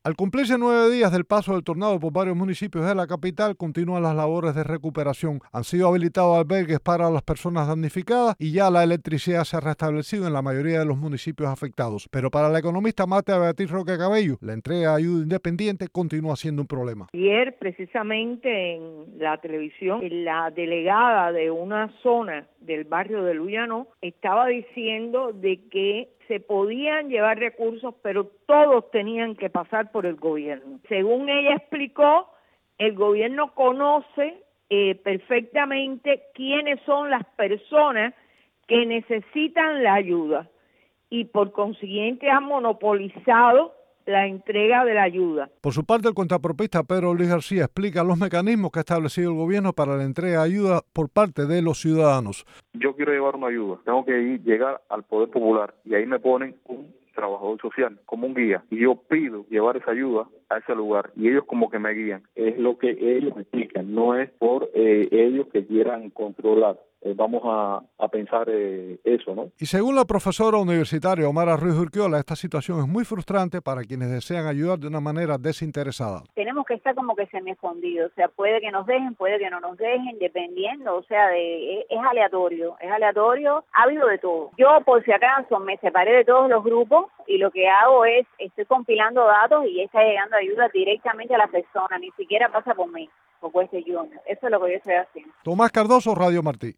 Al cumplirse 9 días del paso del tornado por varios municipios de la capital, continúan las labores de recuperación. Han sido habilitados albergues para las personas damnificadas y ya la electricidad se ha restablecido en la mayoría de los municipios afectados. Pero para la economista Marta Beatriz Roque Cabello, la entrega de ayuda independiente continúa siendo un problema. Ayer, precisamente en la televisión, la delegada de una zona del barrio de Luyano estaba diciendo de que se podían llevar recursos, pero todos tenían que pasar por el gobierno. Según ella explicó, el gobierno conoce perfectamente quiénes son las personas que necesitan la ayuda y por consiguiente ha monopolizado la entrega de la ayuda. Por su parte, el contrapropista Pedro Luis García explica los mecanismos que ha establecido el gobierno para la entrega de ayuda por parte de los ciudadanos. Yo quiero llevar una ayuda, tengo que llegar al Poder Popular y ahí me ponen un trabajador social como un guía y yo pido llevar esa ayuda a ese lugar y ellos como que me guían. Es lo que ellos me explican, no es por ellos que quieran controlar. Vamos a pensar eso, ¿no? Y según la profesora universitaria Omara Ruiz Urquiola, esta situación es muy frustrante para quienes desean ayudar de una manera desinteresada. Tenemos que estar como que semi-escondidos, o sea, puede que nos dejen, puede que no nos dejen, dependiendo, o sea, es aleatorio, ha habido de todo. Yo, por si acaso, me separé de todos los grupos y lo que hago es, estoy compilando datos y está llegando ayuda directamente a la persona, ni siquiera pasa por mí, por Western Union. Eso es lo que yo estoy haciendo. Tomás Cardoso, Radio Martí.